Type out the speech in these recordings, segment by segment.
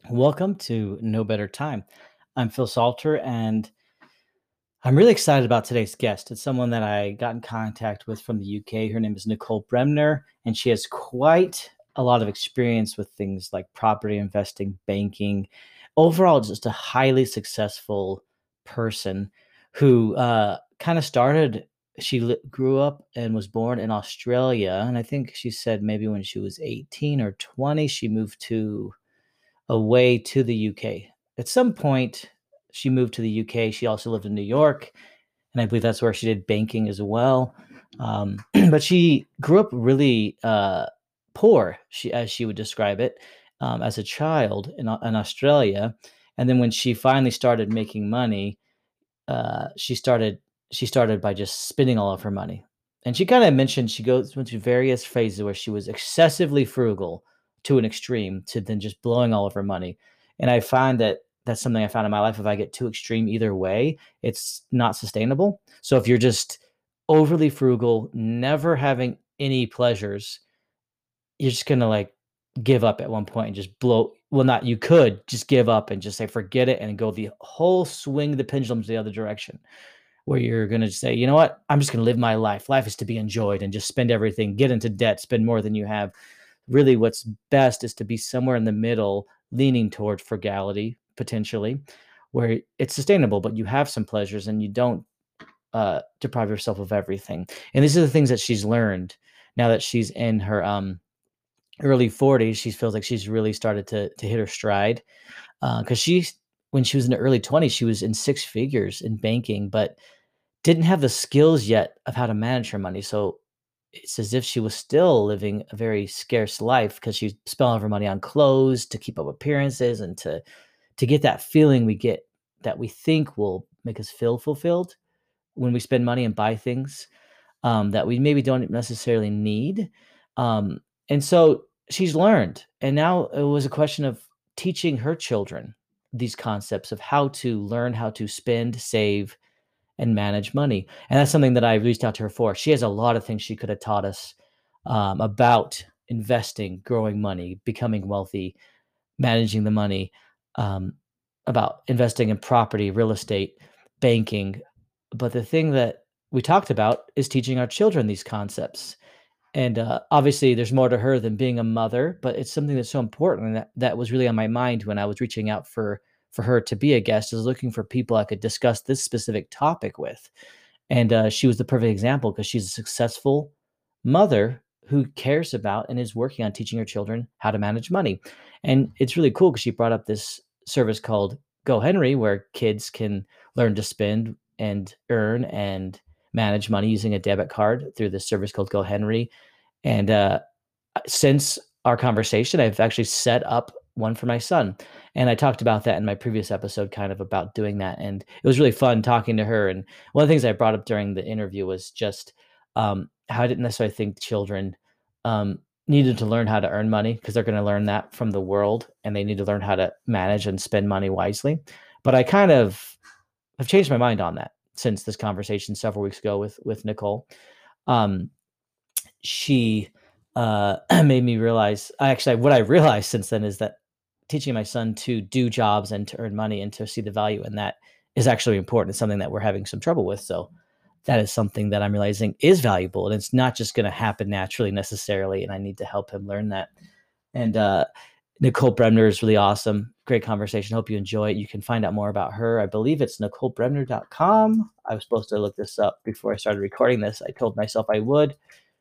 Welcome to No Better Time. I'm Phil Salter, and I'm really excited about today's guest. It's someone that I got in contact with from the UK. Her name is Nicole Bremner, and she has quite a lot of experience with things like property investing, banking, overall, just a highly successful person who kind of started. Grew up and was born in Australia. And I think she said maybe when she was 18 or 20, she moved away to the UK. At some point, she moved to the UK. She also lived in New York, and I believe that's where she did banking as well. But she grew up really poor, as she would describe it, as a child in Australia. And then when she finally started making money, she started by just spending all of her money. And she kind of mentioned she goes into various phases where she was excessively frugal to an extreme to then just blowing all of her money. And I find that that's something I found in my life. If I get too extreme either way, it's not sustainable. So if you're just overly frugal, never having any pleasures, you're just gonna like give up at one point and just blow. Well, not you could just give up and just say forget it and go the whole swing the pendulum to the other direction where you're going to say, you know what, I'm just going to live my life. Life is to be enjoyed and just spend everything, get into debt, spend more than you have. Really, what's best is to be somewhere in the middle, leaning toward frugality, potentially, where it's sustainable, but you have some pleasures and you don't deprive yourself of everything. And these are the things that she's learned now that she's in her early 40s. She feels like she's really started to hit her stride because when she was in the early 20s, she was in six figures in banking, but didn't have the skills yet of how to manage her money. So it's as if she was still living a very scarce life because she spent all of her money on clothes to keep up appearances and to get that feeling we get that we think will make us feel fulfilled when we spend money and buy things that we maybe don't necessarily need. And so she's learned, and now it was a question of teaching her children these concepts of how to learn how to spend, save, and manage money. And that's something that I reached out to her for. She has a lot of things she could have taught us about investing, growing money, becoming wealthy, managing the money, um, about investing in property, real estate, banking. But the thing that we talked about is teaching our children these concepts. And obviously, there's more to her than being a mother, but it's something that's so important. And that was really on my mind when I was reaching out for her to be a guest, is looking for people I could discuss this specific topic with. And she was the perfect example because she's a successful mother who cares about and is working on teaching her children how to manage money. And it's really cool because she brought up this service called Go Henry, where kids can learn to spend and earn and manage money using a debit card through this service called Go Henry. And since our conversation, I've actually set up one for my son. And I talked about that in my previous episode, kind of about doing that. And it was really fun talking to her. And one of the things I brought up during the interview was just how I didn't necessarily think children needed to learn how to earn money because they're going to learn that from the world and they need to learn how to manage and spend money wisely. But I kind of have changed my mind on that since this conversation several weeks ago with Nicole. Um, she made me realize actually what I realized since then is that teaching my son to do jobs and to earn money and to see the value in that is actually important. It's something that we're having some trouble with. So that is something that I'm realizing is valuable, and it's not just going to happen naturally necessarily. And I need to help him learn that. And Nicole Bremner is really awesome. Great conversation. Hope you enjoy it. You can find out more about her. I believe it's NicoleBremner.com. I was supposed to look this up before I started recording this. I told myself I would.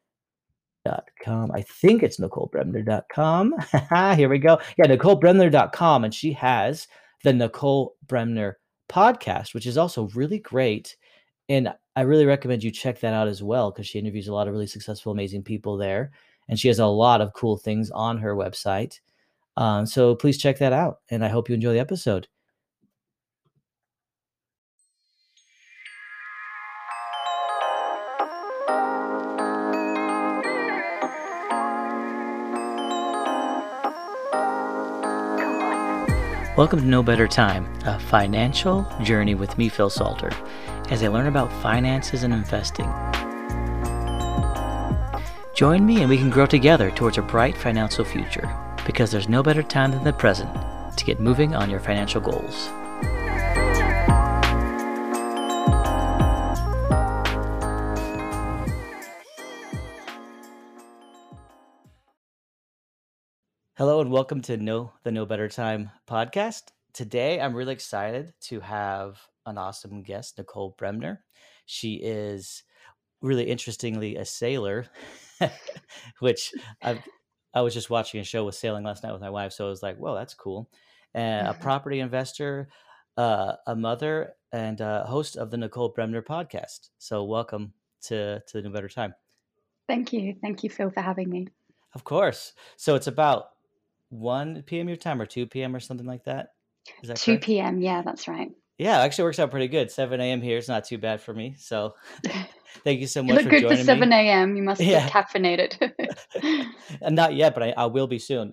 .com. I think it's NicoleBremner.com. Here we go. Yeah, NicoleBremner.com. And she has the Nicole Bremner podcast, which is also really great. And I really recommend you check that out as well because she interviews a lot of really successful, amazing people there. And she has a lot of cool things on her website. So please check that out. And I hope you enjoy the episode. Welcome to No Better Time, a financial journey with me, Phil Salter, as I learn about finances and investing. Join me and we can grow together towards a bright financial future, because there's no better time than the present to get moving on your financial goals. Hello and welcome to the No Better Time podcast. Today, I'm really excited to have an awesome guest, Nicole Bremner. She is really interestingly a sailor, which I was just watching a show with sailing last night with my wife, so I was like, "Whoa, that's cool!" And a property investor, a mother, and a host of the Nicole Bremner podcast. So, welcome to the No Better Time. Thank you, Phil, for having me. Of course. So it's about 1 p.m. your time or 2 p.m. or something like that. Is that 2 correct? p.m. Yeah, that's right. Yeah, it actually works out pretty good. 7 a.m. here is not too bad for me. So thank you so You much look for good for joining 7 me. a.m. You must be Yeah, caffeinated. and not yet, but I will be soon.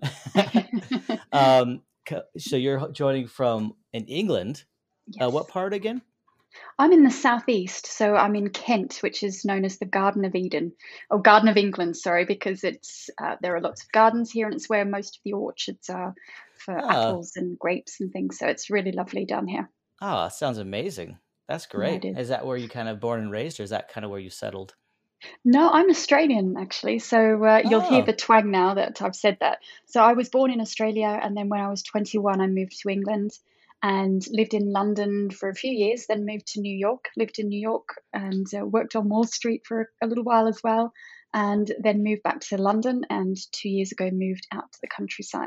So you're joining from in England. Yes. What part again? I'm in the southeast, so I'm in Kent, which is known as the Garden of Eden, or Garden of England, sorry, because it's there are lots of gardens here, and it's where most of the orchards are for Oh, apples and grapes and things. So it's really lovely down here. sounds amazing. That's Yeah, it great. is. Is that where you kind of born and raised, or is that kind of where you settled? No, I'm Australian actually. So you'll hear Oh, the twang now that I've said that. So I was born in Australia, and then when I was 21, I moved to England and lived in London for a few years, then moved to New York, lived in New York, and worked on Wall Street for a little while as well. And then moved back to London, and 2 years ago moved out to the countryside.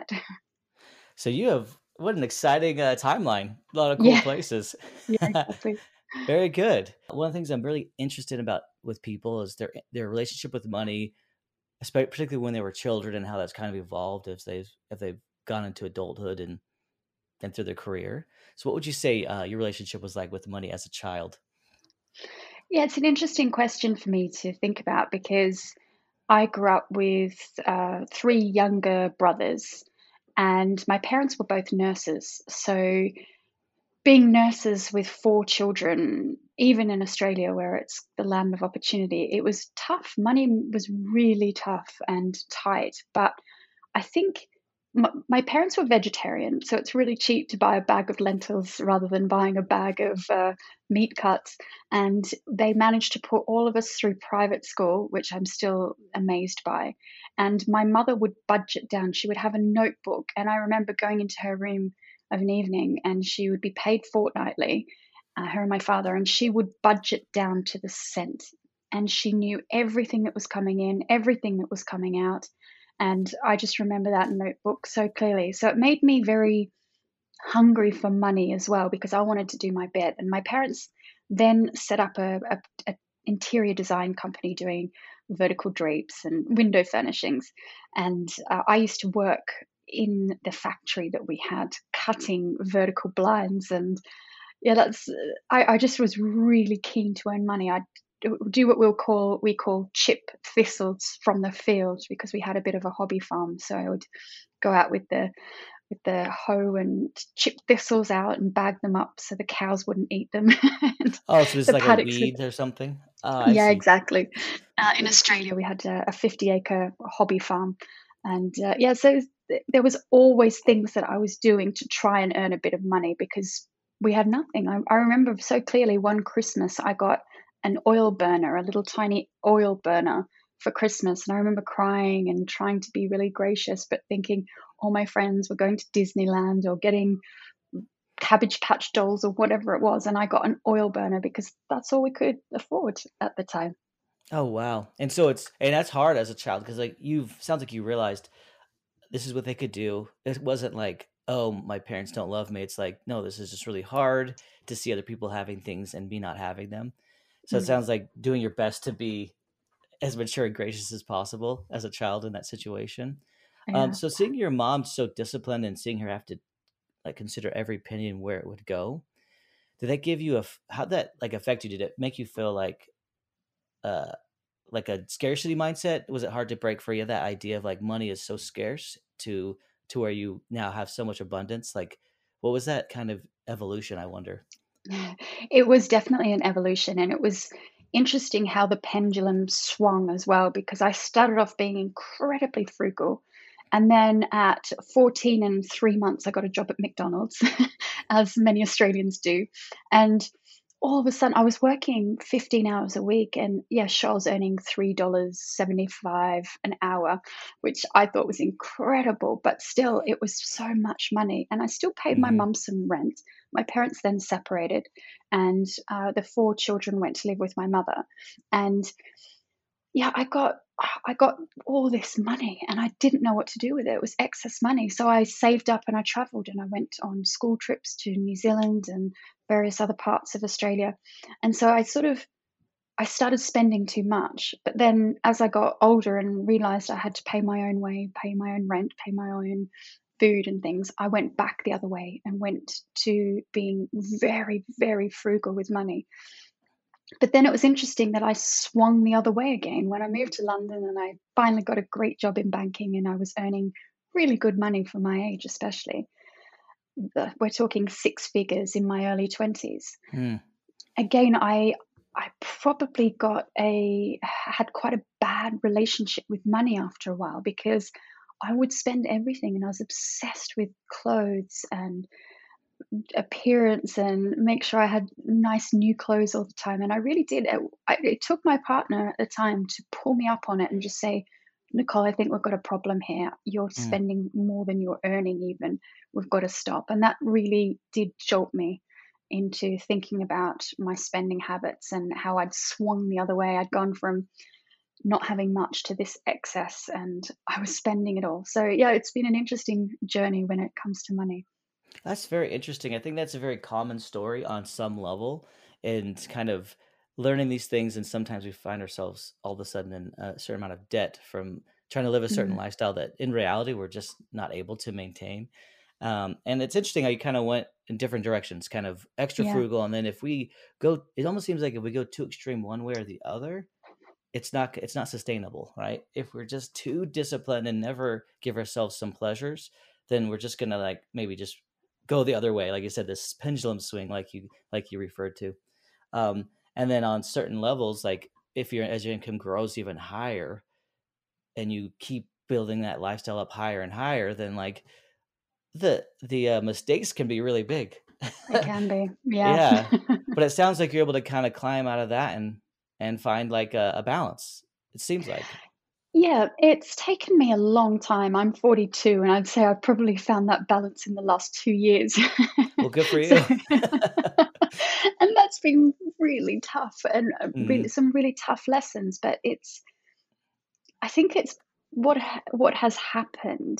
so you have what an exciting timeline. A lot of cool Yeah, places. yeah, exactly. Very good. One of the things I'm really interested about with people is their relationship with money, particularly when they were children, and how that's kind of evolved as they've gone into adulthood and through their career. So, what would you say your relationship was like with money as a child? Yeah, it's an interesting question for me to think about because I grew up with three younger brothers, and my parents were both nurses. So, being nurses with four children, even in Australia, where it's the land of opportunity, it was tough. Money was really tough and tight. But I think my parents were vegetarian, so it's really cheap to buy a bag of lentils rather than buying a bag of meat cuts. And they managed to put all of us through private school, which I'm still amazed by. And my mother would budget down. She would have a notebook, and I remember going into her room of an evening, and she would be paid fortnightly, her and my father, and she would budget down to the cent. And she knew everything that was coming in, everything that was coming out, and I just remember that notebook so clearly. So it made me very hungry for money as well because I wanted to do my bit. And my parents then set up a interior design company doing vertical drapes and window furnishings. And I used to work in the factory that we had cutting vertical blinds. And yeah, I just was really keen to earn money. I do what we call chip thistles from the field because we had a bit of a hobby farm. So I would go out with the hoe and chip thistles out and bag them up so the cows wouldn't eat them. And Oh, so this is the like a paddocks would, weed or something. I yeah, see. exactly. In Australia, we had a 50-acre hobby farm. And yeah, so there was always things that I was doing to try and earn a bit of money because we had nothing. I remember so clearly one Christmas, I got an oil burner, a little tiny oil burner for Christmas. And I remember crying and trying to be really gracious, but thinking all my friends were going to Disneyland or getting Cabbage Patch dolls or whatever it was. And I got an oil burner because that's all we could afford at the time. Oh wow. And so and that's hard as a child because like you've sounds like you realized this is what they could do. It wasn't like, oh, my parents don't love me. It's like, no, this is just really hard to see other people having things and me not having them. So it Mm. sounds like doing your best to be as mature and gracious as possible as a child in that situation. Yeah. So seeing your mom so disciplined and seeing her have to like consider every penny and where it would go, did that give you how'd that like affect you? Did it make you feel uh like a scarcity mindset? Was it hard to break free of that idea of like money is so scarce to where you now have so much abundance? Like, what was that kind of evolution? I wonder. It was definitely an evolution, and it was interesting how the pendulum swung as well because I started off being incredibly frugal, And then at 14 and 3 months, I got a job at McDonald's, as many Australians do. And all of a sudden, I was working 15 hours a week, and yeah, sure, I was earning $3.75 an hour, which I thought was incredible, but still, it was so much money. And I still paid my Hmm. mum some rent. My parents then separated, and the four children went to live with my mother. And yeah, I got all this money and I didn't know what to do with it. It was excess money. So I saved up and I traveled and I went on school trips to New Zealand and various other parts of Australia. And so I started spending too much. But then as I got older and realized I had to pay my own way, pay my own rent, pay my own food and things, I went back the other way and went to being very, very frugal with money. But then it was interesting that I swung the other way again when I moved to London and I finally got a great job in banking and I was earning really good money for my age, especially. We're talking six figures in my early 20s. Mm. Again, I probably had quite a bad relationship with money after a while because I would spend everything and I was obsessed with clothes and appearance and make sure I had nice new clothes all the time. And I really did. It took my partner at the time to pull me up on it and just say, Nicole, I think we've got a problem here. You're Mm. spending more than you're earning, even. We've got to stop. And that really did jolt me into thinking about my spending habits and how I'd swung the other way. I'd gone from not having much to this excess and I was spending it all. So, yeah, it's been an interesting journey when it comes to money. That's very interesting. I think that's a very common story on some level, and kind of learning these things. And sometimes we find ourselves all of a sudden in a certain amount of debt from trying to live a certain Mm, lifestyle that in reality we're just not able to maintain. And it's interesting how you kind of went in different directions, kind of extra yeah. frugal. And then if we go, it almost seems like if we go too extreme one way or the other, it's not sustainable, right? If we're just too disciplined and never give ourselves some pleasures, then we're just gonna like maybe just go the other way, like you said, this pendulum swing, like you referred to. And then on certain levels, like if your as your income grows even higher and you keep building that lifestyle up higher and higher, then like the mistakes can be really big. It can be, yeah. Yeah, but it sounds like you're able to kind of climb out of that and find like a balance. It seems like. Yeah, it's taken me a long time. I'm 42, and I'd say I've probably found that balance in the last 2 years. Well, good for So you. and that's been really tough and, really Mhm, some really tough lessons, but I think it's what has happened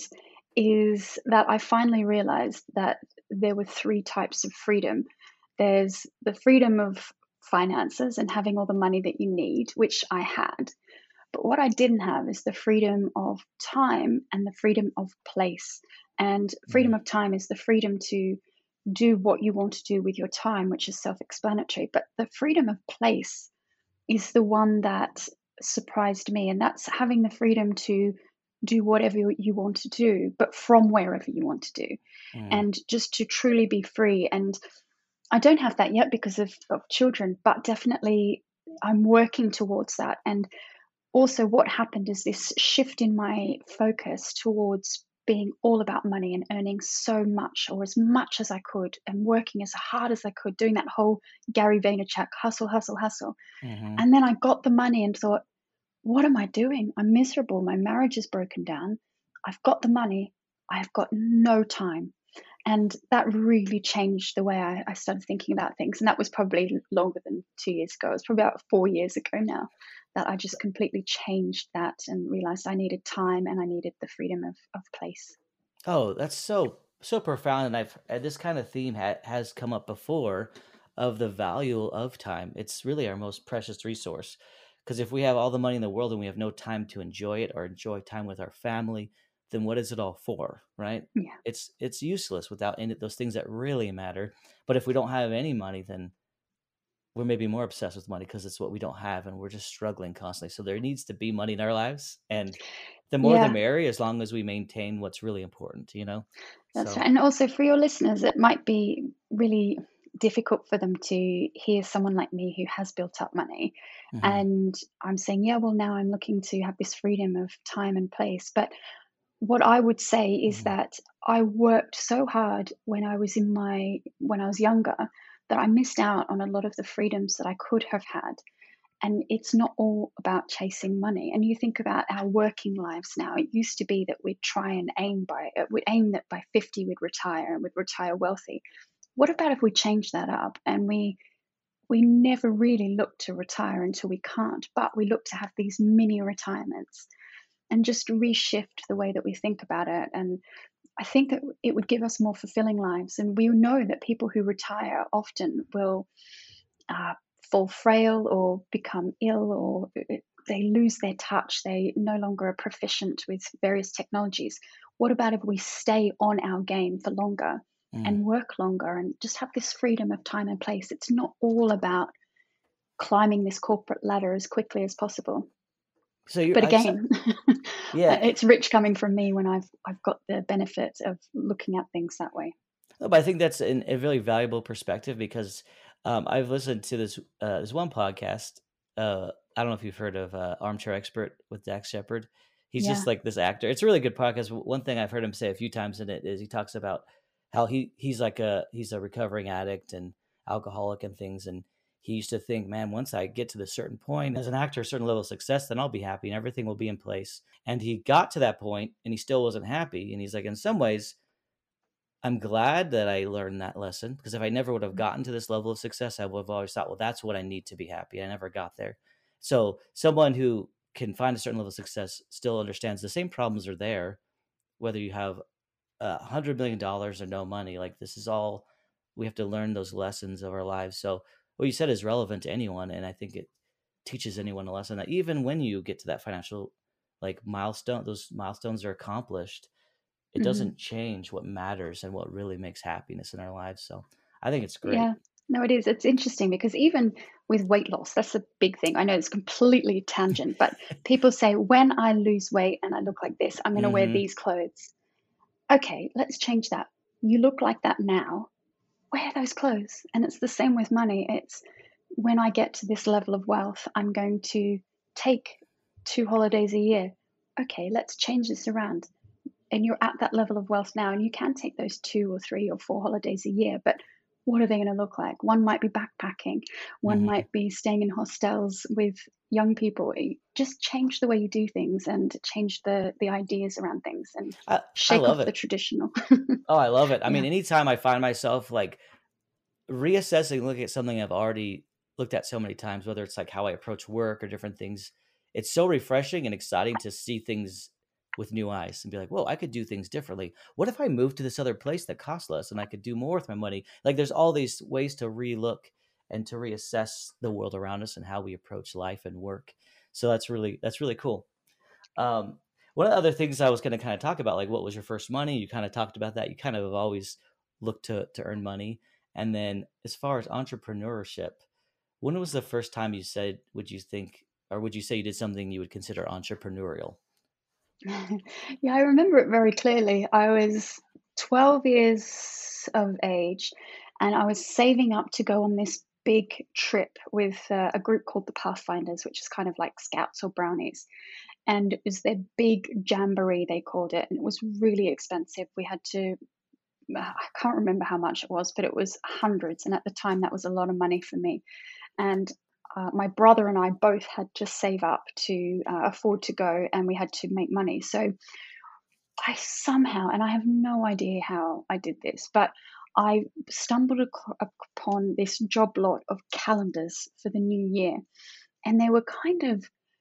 is that I finally realized that there were 3 types of freedom. There's the freedom of finances and having all the money that you need, which I had. But what I didn't have is the freedom of time and the freedom of place. And freedom mhm, of time is the freedom to do what you want to do with your time, which is self explanatory. But the freedom of place is the one that surprised me. And that's having the freedom to do whatever you want to do, but from wherever you want to do. mhm, And just to truly be free. And I don't have that yet because of children, but definitely I'm working towards that. And also what happened is this shift in my focus towards being all about money and earning so much or as much as I could and working as hard as I could, doing that whole Gary Vaynerchuk hustle, hustle, hustle. mhm. And then I got the money and thought, what am I doing? I'm miserable. My marriage is broken down. I've got the money. I've got no time. And that really changed the way I started thinking about things. And that was probably longer than 2 years ago. It was probably about 4 years ago now that I just completely changed that and realized I needed time and I needed the freedom of place. Oh, that's so profound, and this kind of theme has come up before of the value of time. It's really our most precious resource, because if we have all the money in the world and we have no time to enjoy it or enjoy time with our family, then what is it all for, right? Yeah. It's useless without any those things that really matter. But if we don't have any money, then we're maybe more obsessed with money because it's what we don't have and we're just struggling constantly. So there needs to be money in our lives, and the more the Yeah. merry, as long as we maintain what's really important, you know? That's So, right. And also for your listeners, it might be really difficult for them to hear someone like me who has built up money. mhm, And I'm saying, yeah, well, now I'm looking to have this freedom of time and place. But what I would say is Mhm. that I worked so hard when I was younger that I missed out on a lot of the freedoms that I could have had. And it's not all about chasing money. And you think about our working lives now. It used to be that we'd aim that by 50 we'd retire and we'd retire wealthy. What about if we change that up and we never really look to retire until we can't, but we look to have these mini retirements and just reshift the way that we think about it. And I think that it would give us more fulfilling lives. And we know that people who retire often will uh, fall frail or become ill, or they lose their touch. They no longer are proficient with various technologies. What about if we stay on our game for longer Mm. and work longer and just have this freedom of time and place? It's not all about climbing this corporate ladder as quickly as possible. So you're But I so again, yeah, it's rich coming from me when I've got the benefit of looking at things that way. no, but I think that's a really valuable perspective because, I've listened to this one podcast. I don't know if you've heard of, Armchair Expert with Dax Shepard. He's Yeah. just like this actor. It's a really good podcast. One thing I've heard him say a few times in it is he talks about how he's a recovering addict and alcoholic and things, and he used to think, "Man, once I get to this certain point as an actor, a certain level of success, then I'll be happy and everything will be in place." And he got to that point and he still wasn't happy, and he's like, "In some ways, I'm glad that I learned that lesson because if I never would have gotten to this level of success, I would have always thought, well, that's what I need to be happy. I never got there. So someone who can find a certain level of success still understands the same problems are there, whether you have $100 million or no money. Like this is all we have to learn those lessons of our lives. So what you said is relevant to anyone, and I think it teaches anyone a lesson that even when you get to that financial like milestone, those milestones are accomplished, it Mhm. doesn't change what matters and what really makes happiness in our lives, so I think it's great. Yeah. No, it is. It's interesting because even with weight loss, that's a big thing. I know it's completely tangent, but people say, when I lose weight and I look like this, I'm going to wear Mhm, these clothes. Okay, let's change that. You look like that now. Wear those clothes. And it's the same with money. It's when I get to this level of wealth, I'm going to take 2 holidays a year. Okay, let's change this around. And you're at that level of wealth now, and you can take those 2 or 3 or 4 holidays a year, but what are they going to look like? One might be backpacking, one mhm. might be staying in hostels with young people. Just change the way you do things and change the ideas around things and I shake love off the it. traditional. Oh, I love it. I Yeah. mean, anytime I find myself, like, reassessing, looking at something I've already looked at so many times, whether it's, like, how I approach work or different things, it's so refreshing and exciting to see things with new eyes and be like, "Whoa, I could do things differently. What if I moved to this other place that costs less and I could do more with my money?" Like, there's all these ways to relook and to reassess the world around us and how we approach life and work. So that's really cool. Um, one of the other things I was gonna kinda talk about, like, what was your first money? You kinda talked about that. You kind of have always looked to earn money. And then as far as entrepreneurship, when was the first time you said would you think or would you say you did something you would consider entrepreneurial? Yeah, I remember it very clearly. I was 12 years of age and I was saving up to go on this big trip with a group called the Pathfinders, which is kind of like Scouts or Brownies. And it was their big jamboree, they called it. And it was really expensive. We had to, I can't remember how much it was, but it was hundreds. And at the time, that was a lot of money for me. And my brother and I both had to save up to afford to go, and we had to make money. So I somehow, and I have no idea how I did this, but I stumbled upon this job lot of calendars for the new year. And they were kind of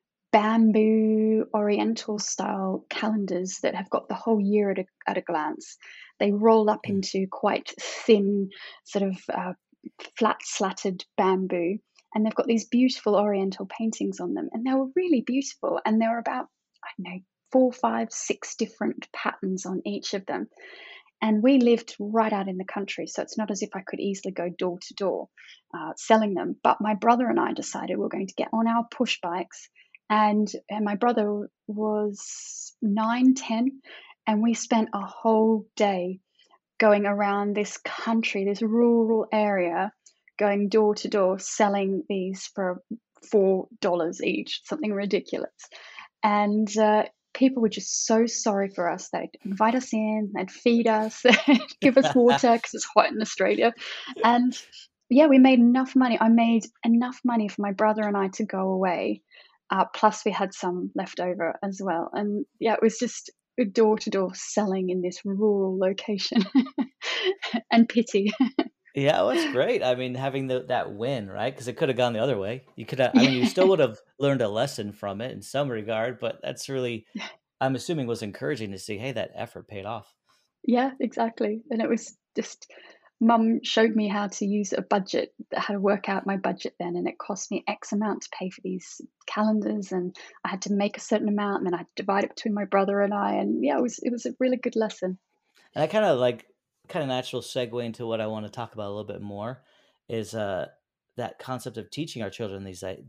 bamboo oriental style calendars that have got the whole year at a glance. They roll up Mm, into quite thin, sort of flat slatted bamboo. And they've got these beautiful oriental paintings on them. And they were really beautiful. And there were about, I don't know, 4, 5, 6 different patterns on each of them. And we lived right out in the country, so it's not as if I could easily go door to door selling them. But my brother and I decided we are going to get on our push bikes, and my brother was 9, 10, and we spent a whole day going around this country, this rural area, going door to door, selling these for $4 each, something ridiculous. And people were just so sorry for us. They'd invite us in, they'd feed us, they'd give us water because it's hot in Australia. And yeah, we made enough money. I made enough money for my brother and I to go away. Plus, we had some left over as well. And yeah, it was just door to door selling in this rural location and pity. Yeah, well, it's great. I mean, having that win, right? Because it could have gone the other way. You could have, I mean, you still Yeah. would have learned a lesson from it in some regard, but that's really, I'm assuming, was encouraging to see, hey, that effort paid off. Yeah, exactly. And it was just mum showed me how to use a budget, how to work out my budget then, and it cost me X amount to pay for these calendars, and I had to make a certain amount, and then I had to divide it between my brother and I, and yeah, it was a really good lesson. And I kind of like kind of natural segue into what I want to talk about a little bit more is that concept of teaching our children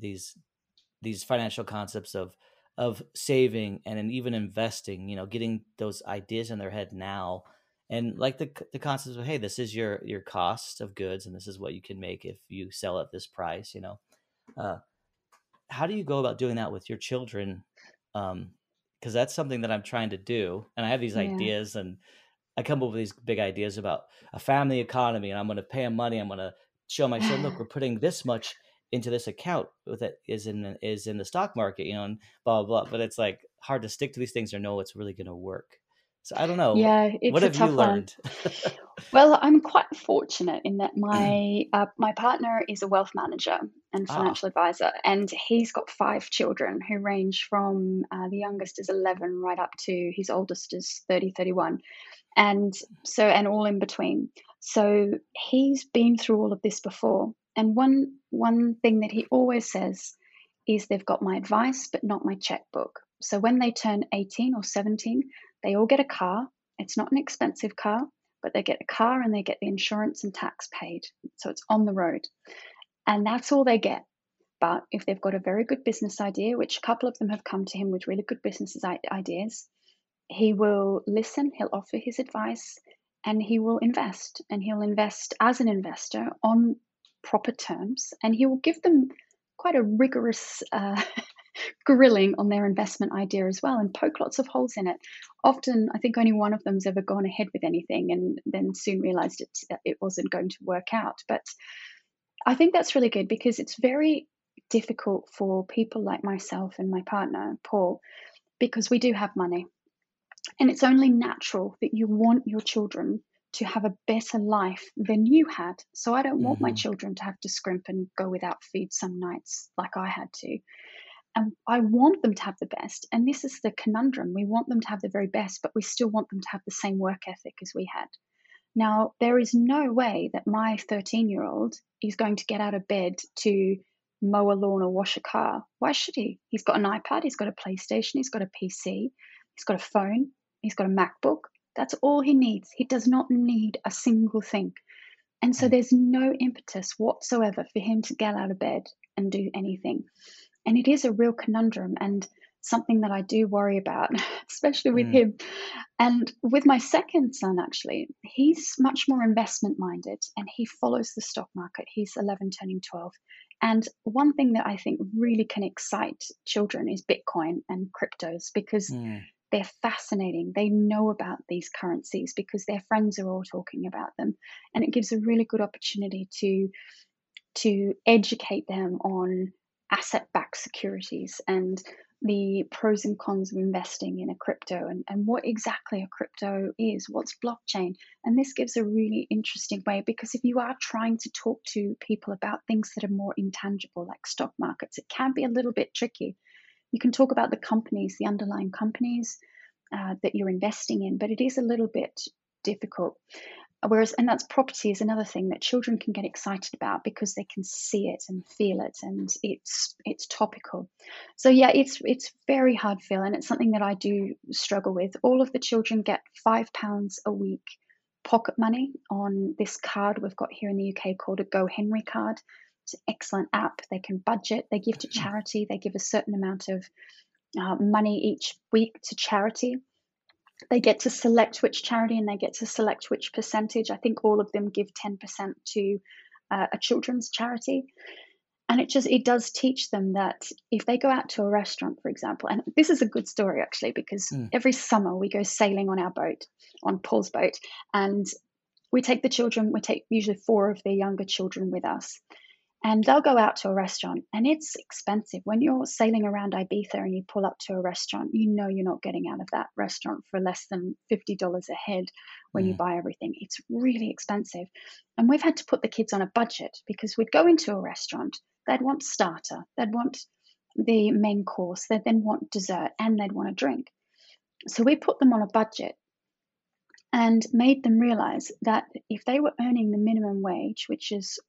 these financial concepts of saving and then even investing, getting those ideas in their head now. And like the concepts of, hey, this is your cost of goods and this is what you can make if you sell at this price. Uh, how do you go about doing that with your children? Because that's something that I'm trying to do, and I have these Yeah. ideas, and I come up with these big ideas about a family economy, and I'm going to pay them money. I'm going to show my children, look, we're putting this much into this account that is in the stock market, and blah blah blah. But it's like hard to stick to these things or know what's really going to work. So I don't know. Yeah, What it's a have you tough one. learned? Well, I'm quite fortunate in that my partner is a wealth manager and Ah, financial advisor, and he's got 5 children who range from, the youngest is 11 right up to his oldest is 30, 31. And and all in between. So he's been through all of this before. And one thing that he always says is they've got my advice, but not my checkbook. So when they turn 18 or 17, they all get a car. It's not an expensive car, but they get a car and they get the insurance and tax paid. So it's on the road. And that's all they get. But if they've got a very good business idea, which a couple of them have come to him with really good business ideas, he will listen, he'll offer his advice, and he will invest. And he'll invest as an investor on proper terms, and he will give them quite a rigorous grilling on their investment idea as well and poke lots of holes in it. Often, I think only one of them's ever gone ahead with anything and then soon realized it wasn't going to work out. But I think that's really good because it's very difficult for people like myself and my partner, Paul, because we do have money and it's only natural that you want your children to have a better life than you had. So I don't want my hmm children to have to scrimp and go without food some nights like I had to. And I want them to have the best. And this is the conundrum. We want them to have the very best, but we still want them to have the same work ethic as we had. Now, there is no way that my 13-year-old is going to get out of bed to mow a lawn or wash a car. Why should he? He's got an iPad, he's got a PlayStation, he's got a PC, he's got a phone, he's got a MacBook. That's all he needs. He does not need a single thing. And so there's no impetus whatsoever for him to get out of bed and do anything. And it is a real conundrum and something that I do worry about, especially with mm him. And with my second son, actually, he's much more investment minded and he follows the stock market. He's 11, turning 12. And one thing that I think really can excite children is Bitcoin and cryptos because mm they're fascinating. They know about these currencies because their friends are all talking about them. And it gives a really good opportunity to educate them on asset-backed securities and the pros and cons of investing in a crypto and what exactly a crypto is, what's blockchain. And this gives a really interesting way because if you are trying to talk to people about things that are more intangible, like stock markets, it can be a little bit tricky. You can talk about the companies, the underlying companies that you're investing in, but it is a little bit difficult. Whereas, and that's property is another thing that children can get excited about because they can see it and feel it, and it's topical. So yeah, it's very hard, Phil, and it's something that I do struggle with. All of the children get £5 a week pocket money on this card we've got here in the UK called a Go Henry card. It's an excellent app. They can budget. They give to charity. They give a certain amount of money each week to charity. They get to select which charity and they get to select which percentage. I think all of them give 10% to a children's charity. And it does teach them that if they go out to a restaurant, for example, and this is a good story actually, because Mm, every summer we go sailing on our boat, on Paul's boat, and we take the children, we take usually 4 of the younger children with us, and they'll go out to a restaurant, and it's expensive. When you're sailing around Ibiza and you pull up to a restaurant, you know you're not getting out of that restaurant for less than $50 a head when you mm, buy everything. It's really expensive. And we've had to put the kids on a budget because we'd go into a restaurant, they'd want starter, they'd want the main course, they'd then want dessert, and they'd want a drink. So we put them on a budget and made them realize that if they were earning the minimum wage, which is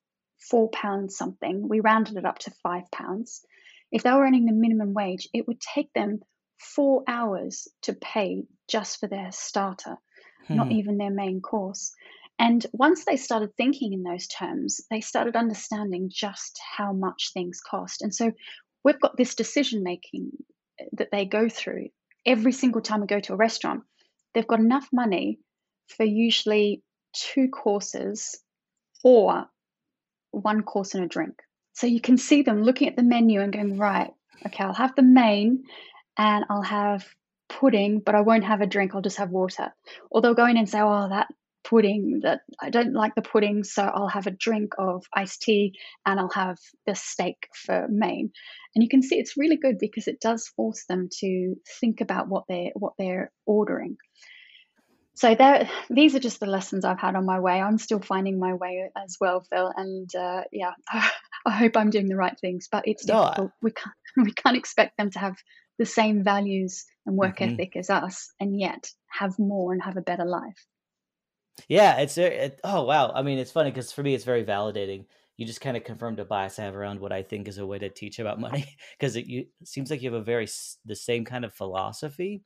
£4 something, we rounded it up to £5. If they were earning the minimum wage, it would take them 4 hours to pay just for their starter, not mm, even their main course. And once they started thinking in those terms, they started understanding just how much things cost. And so we've got this decision making that they go through every single time we go to a restaurant. They've got enough money for usually 2 courses or 1 course and a drink. So you can see them looking at the menu and going, "Right, okay, I'll have the main and I'll have pudding, but I won't have a drink, I'll just have water." Or they'll go in and say, "Oh, that pudding, that I don't like the pudding, so I'll have a drink of iced tea and I'll have the steak for main." And you can see it's really good because it does force them to think about what they're ordering. So these are just the lessons I've had on my way. I'm still finding my way as well, Phil, and, yeah, I hope I'm doing the right things, but it's no, difficult. We can't we can't expect them to have the same values and work mhm. ethic as us and yet have more and have a better life. Yeah, oh, wow. I mean, it's funny because for me, it's very validating. You just kinda confirmed a bias I have around what I think is a way to teach about money 'cause it seems like you have a very the same kind of philosophy,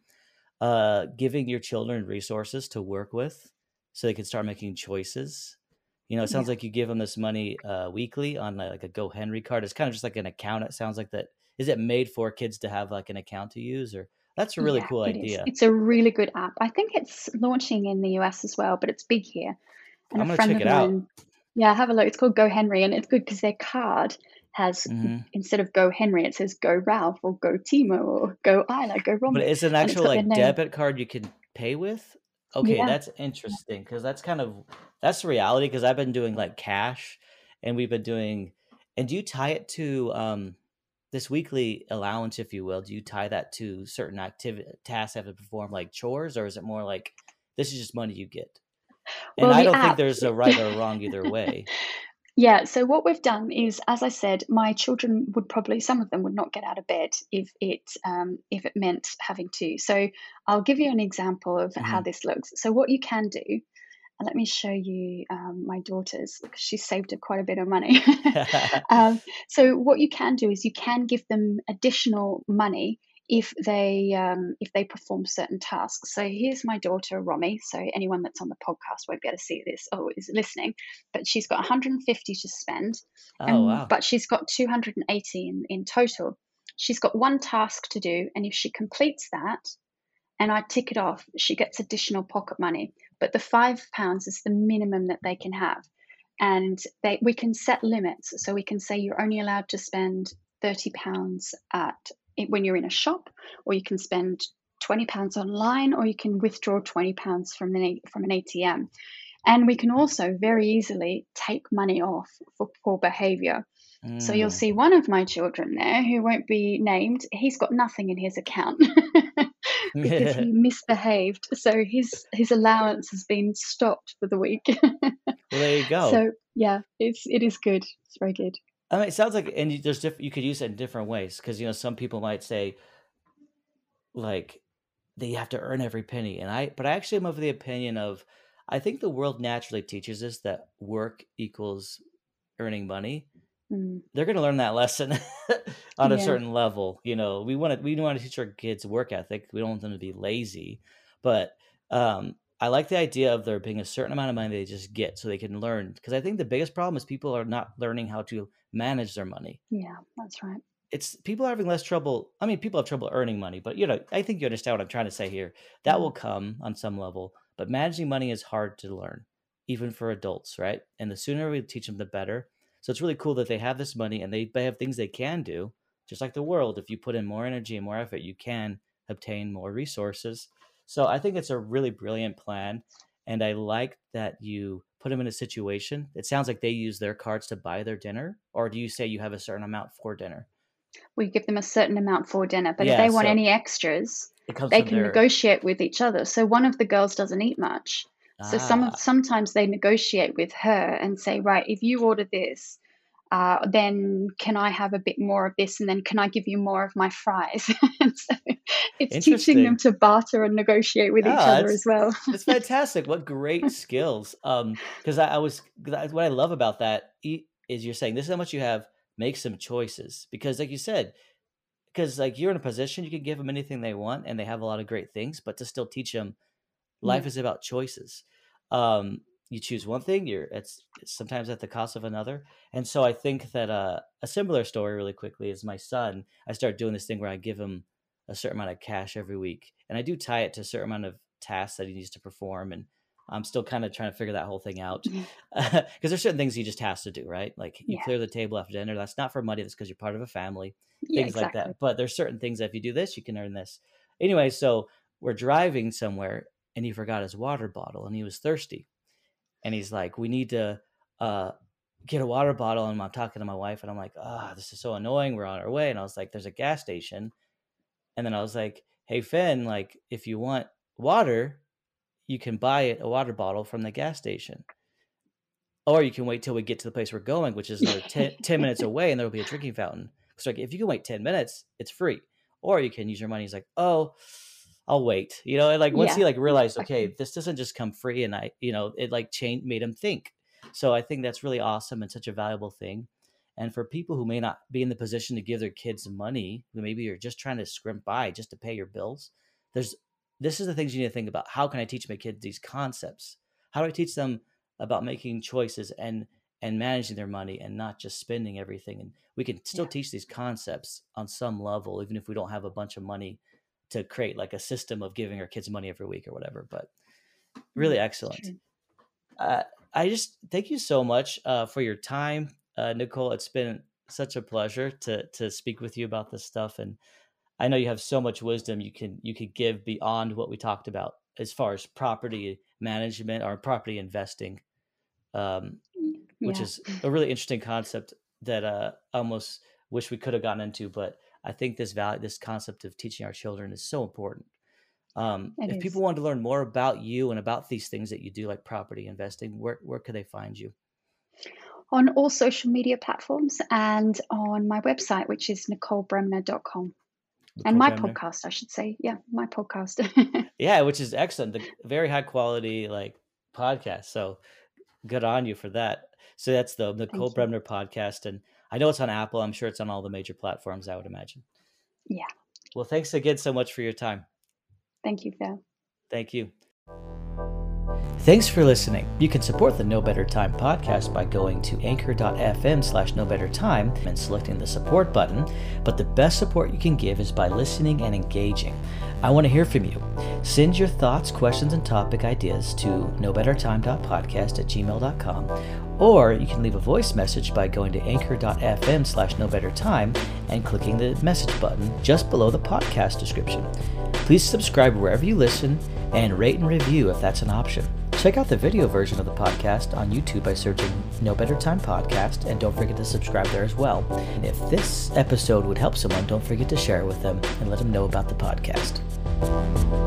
giving your children resources to work with so they can start making choices. It sounds Yeah. like you give them this money, weekly on, like, a GoHenry card. It's kinda just like an account, it sounds like that. Is it made for kids to have, like, an account to use, or that's a really Yeah, cool it is. idea. It's a really good app. I think it's launching in the US as well, but it's big here. And a I'm gonna friend check of it out. mine, yeah, have a look. It's called Go Henry, and it's good because their card has, Mhm. instead of Go Henry, it says Go Ralph or Go Timo or Go Isla, Go But Romy, it's an and it's actual, got their like, name. debit card you can pay with? Okay, Yeah. that's interesting because that's the reality. Because 'cause I've been doing, like, cash, and we've been doing and do you tie it to, this weekly allowance, if you will, do you tie that to certain activity tasks I have to perform, like chores, or is it more like, "This is just money you get?" And Well, I the don't think app. there's a right or a wrong either way. Yeah, so what we've done is, as I said, my children would probably, some of them would not get out of bed if it meant having to. So I'll give you an example of how Mhm. this looks. So what you can do, and let me show you my daughter's, because she saved quite a bit of money. So what you can do is you can give them additional money if they perform certain tasks. So here's my daughter Romy. So anyone that's on the podcast won't be able to see this or is listening, but she's got 150 to spend, Oh, and wow. but she's got 280 in total. She's got one task to do, and if she completes that, and I tick it off, she gets additional pocket money. But the £5 is the minimum that they can have. And we can set limits. So we can say you're only allowed to spend £30 when you're in a shop, or you can spend £20 online, or you can withdraw £20 from an ATM. And we can also very easily take money off for poor behavior. So you'll Mm. see one of my children there who won't be named. He's got nothing in his account because he misbehaved. So his allowance has been stopped for the week. Well, there you go. So yeah, it is good. It's very good. I mean, it sounds like and you could use it in different ways because some people might say, like, they have to earn every penny, but I actually am of the opinion of I think the world naturally teaches us that work equals earning money. Mm, They're gonna learn that lesson on a yeah. certain level. We wanna teach our kids work ethic. We don't want them to be lazy, but, I like the idea of there being a certain amount of money they just get so they can learn. Because I think the biggest problem is people are not learning how to manage their money. Yeah, that's right. It's people are having less trouble. I mean, people have trouble earning money, but, I think you understand what I'm trying to say here. That Mm, will come on some level, but managing money is hard to learn, even for adults, right? And the sooner we teach them, the better. So it's really cool that they have this money and they have things they can do. Just like the world, if you put in more energy and more effort, you can obtain more resources. So I think it's a really brilliant plan. And I like that you put them in a situation. It sounds like they use their cards to buy their dinner, or do you say you have a certain amount for dinner? We give them a certain amount for dinner, but if Yeah, they want so any extras, it comes they from can their negotiate with each other. So one of the girls doesn't eat much. So ah, sometimes they negotiate with her and say, right, if you order this, then can I have a bit more of this? And then can I give you more of my fries? And so it's teaching them interesting. to barter and negotiate with each Ah, other as well. that's fantastic. What great skills. Because I was 'cause what I love about that is you're saying this is how much you have. Make some choices because, like you said, because like you're in a position you can give them anything they want and they have a lot of great things, but to still teach them life Yeah, is about choices. Um, you choose one thing, it's sometimes at the cost of another. And so I think that a similar story, really quickly, is my son. I started doing this thing where I give him a certain amount of cash every week, and I do tie it to a certain amount of tasks that he needs to perform. And I'm still kind of trying to figure that whole thing out because there's certain things he just has to do, right? Like you yeah, clear the table after dinner. That's not for money. That's because you're part of a family, yeah, things like exactly. that. But there's certain things that if you do this, you can earn this. Anyway, so we're driving somewhere and he forgot his water bottle and he was thirsty. And he's like, we need to uh, get a water bottle. And I'm talking to my wife and I'm like, this is so annoying. We're on our way. And I was like, there's a gas station. And then I was like, hey, Finn, like, if you want water, you can buy a water bottle from the gas station. Or you can wait till we get to the place we're going, which is another 10 minutes away, and there will be a drinking fountain. So like, if you can wait 10 minutes, it's free. Or you can use your money. He's like, oh, I'll wait. And like once Yeah, he like realized, okay, exactly. this doesn't just come free, and it like made him think. So I think that's really awesome and such a valuable thing. And for people who may not be in the position to give their kids money, who maybe you're just trying to scrimp by just to pay your bills, there's this is the things you need to think about. How can I teach my kids these concepts? How do I teach them about making choices and managing their money and not just spending everything? And we can still Yeah, teach these concepts on some level, even if we don't have a bunch of money to create like a system of giving our kids money every week or whatever. But yeah, really it's excellent. true. I just thank you so much for your time, Nicole. It's been such a pleasure to speak with you about this stuff, and I know you have so much wisdom you could give beyond what we talked about as far as property management or property investing, um, which Yeah, is a really interesting concept that I almost wish we could have gotten into. But I think this concept of teaching our children is so important. it If people is. want to learn more about you and about these things that you do, like property investing, where could they find you? On all social media platforms and on my website, which is nicolebremner.com. And Nicole my Bremner. podcast, I should say. Yeah, my podcast. Yeah, which is excellent. The very high quality like podcast. So good on you for that. So that's the Nicole Thank you. Bremner podcast, and I know it's on Apple. I'm sure it's on all the major platforms, I would imagine. Yeah, Well, thanks again so much for your time. thank you, Phil. Thank you. Thanks for listening. You can support the No Better Time podcast by going to anchor.fm/nobettertime and selecting the support button. But the best support you can give is by listening and engaging. I want to hear from you. Send your thoughts, questions, and topic ideas to nobettertime.podcast@gmail.com, or you can leave a voice message by going to anchor.fm/nobettertime and clicking the message button just below the podcast description. Please subscribe wherever you listen and rate and review if that's an option. Check out the video version of the podcast on YouTube by searching No Better Time Podcast, and don't forget to subscribe there as well. And if this episode would help someone, don't forget to share it with them and let them know about the podcast.